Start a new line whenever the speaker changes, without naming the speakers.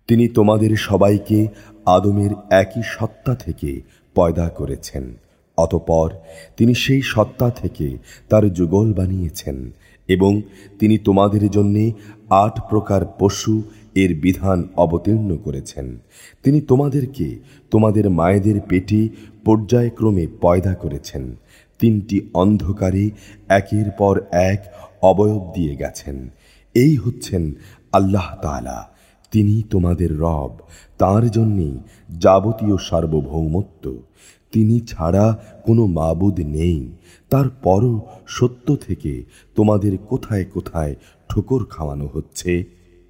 তিনি তোমাদের সবাইকে আদমের একই সত্তা থেকে পয়দা করেছেন। অতঃপর তিনি সেই সত্তা থেকে তার যুগল বানিয়েছেন এবং তিনি তোমাদের জন্যে 8 প্রকার পশু এর বিধান অবতীর্ণ করেছেন। তিনি তোমাদেরকে তোমাদের মায়েদের পেটে পর্যায়ক্রমে পয়দা করেছেন। 3টি অন্ধকারে একের পর এক অবয়ব দিয়ে গেছেন। এই হচ্ছেন আল্লাহ তাআলা। তিনি তোমাদের রব। তাঁর জন্যেই যাবতীয় সার্বভৌমত্ব। তিনি ছাড়া কোনো মাবুদ নেই। তারপরও সত্য থেকে তোমাদের কোথায় কোথায় ঠোকর খাওয়ানো হচ্ছে।